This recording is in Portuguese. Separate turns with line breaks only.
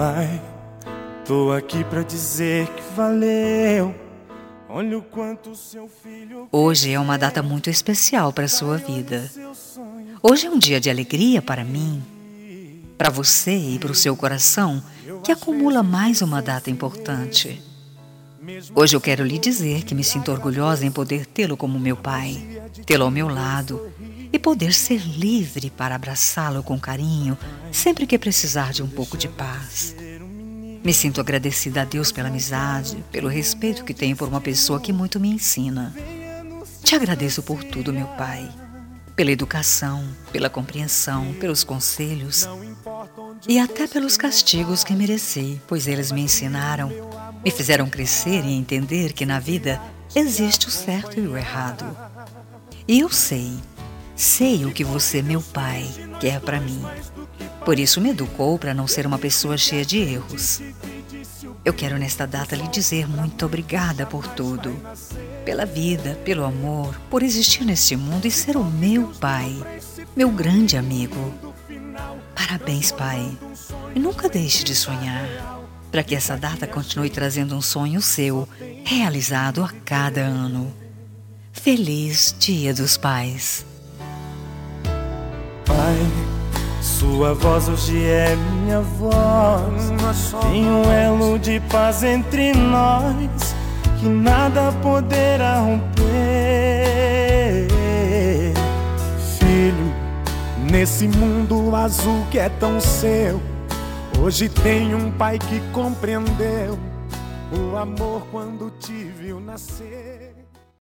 Pai, tô aqui pra dizer que valeu. Olha o quanto o seu filho...
Hoje é uma data muito especial para a sua vida. Hoje é um dia de alegria para mim, para você e para o seu coração, que acumula mais uma data importante. Hoje eu quero lhe dizer que me sinto orgulhosa em poder tê-lo como meu pai, tê-lo ao meu lado e poder ser livre para abraçá-lo com carinho sempre que precisar de um pouco de paz. Me sinto agradecida a Deus pela amizade, pelo respeito que tenho por uma pessoa que muito me ensina. Te agradeço por tudo, meu Pai. Pela educação, pela compreensão, pelos conselhos e até pelos castigos que mereci, pois eles me ensinaram, me fizeram crescer e entender que na vida existe o certo e o errado. E eu sei o que você, meu Pai, quer para mim. Por isso me educou para não ser uma pessoa cheia de erros. Eu quero nesta data lhe dizer muito obrigada por tudo. Pela vida, pelo amor, por existir neste mundo e ser o meu pai, meu grande amigo. Parabéns, Pai. E nunca deixe de sonhar, para que essa data continue trazendo um sonho seu, realizado a cada ano. Feliz Dia dos Pais.
Pai, sua voz hoje é minha voz. Tem um elo de paz entre nós que nada poderá romper. Filho, nesse mundo azul que é tão seu, hoje tem um pai que compreendeu o amor quando te viu nascer.